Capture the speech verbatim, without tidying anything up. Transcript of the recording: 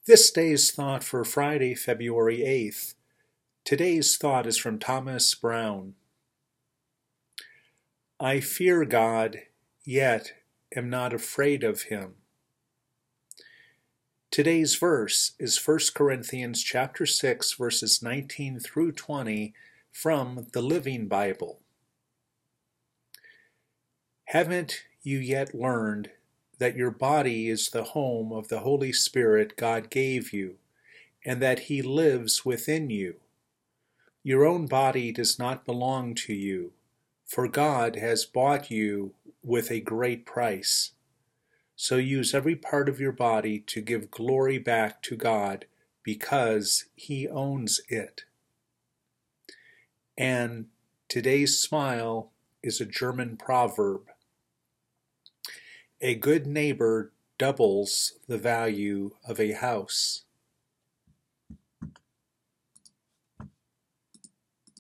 This day's thought for Friday, February eighth. Today's thought is from Thomas Brown. I fear God, yet am not afraid of him. Today's verse is First Corinthians chapter six, verses nineteen through twenty from the Living Bible. Haven't you yet learned that your body is the home of the Holy Spirit God gave you, and that He lives within you? Your own body does not belong to you, for God has bought you with a great price. So use every part of your body to give glory back to God, because He owns it. And today's smile is a German proverb. A good neighbor doubles the value of a house.